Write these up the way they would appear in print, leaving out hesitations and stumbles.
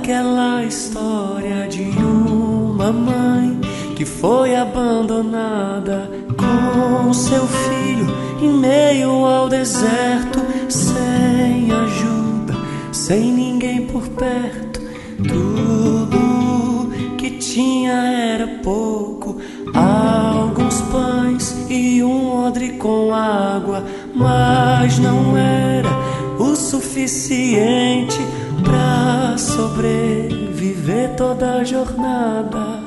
aquela história de uma mãe que foi abandonada com seu filho em meio ao deserto, sem ajuda, sem ninguém por perto. Tudo que tinha era pouco, alguns pães e um odre com água, mas não era o suficiente pra sobreviver toda a jornada.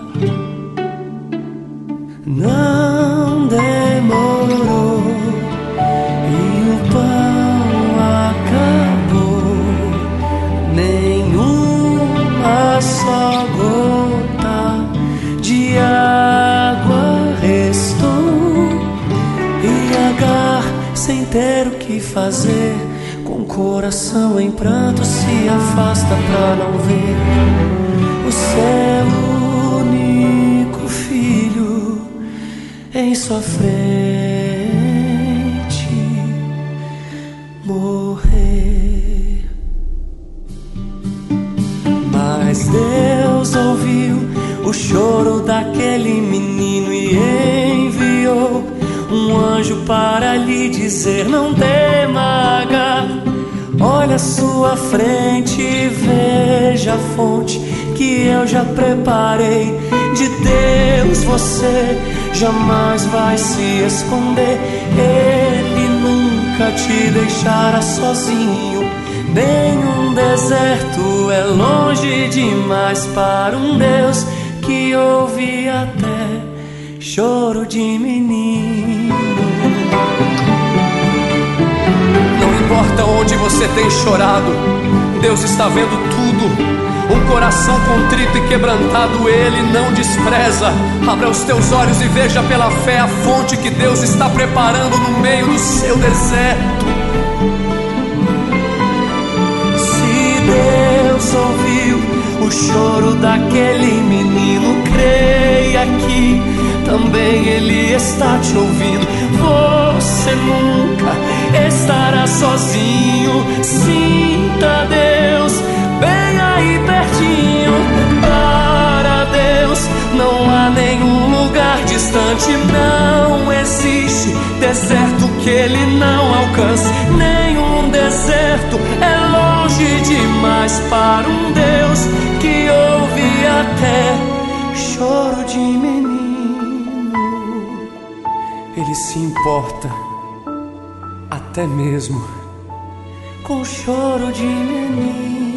Não demorou e o pão acabou, nenhuma só gota de água restou. E Agar, sem ter o que fazer, com o coração em pranto, se afasta pra não ver o seu único filho em sua frente morrer. Mas Deus ouviu o choro daquele menino e enviou um anjo para lhe dizer: não tema, Agar, olha à sua frente e veja a fonte que eu já preparei. De Deus você jamais vai se esconder, Ele nunca te deixará sozinho. Nenhum deserto é longe demais para um Deus que ouve até choro de menino. Não importa onde você tem chorado, Deus está vendo tudo. Um coração contrito e quebrantado Ele não despreza. Abra os teus olhos e veja pela fé a fonte que Deus está preparando no meio do seu deserto. Se Deus ouviu o choro daquele menino, creia que também Ele está te ouvindo. Você nunca estará sozinho. Sinta Deus bem aí pertinho. Para Deus não há nenhum lugar distante, não existe deserto que Ele não alcance. Nenhum deserto é longe demais para um Deus que ouve até choro de menino. Ele se importa até mesmo com choro de menino.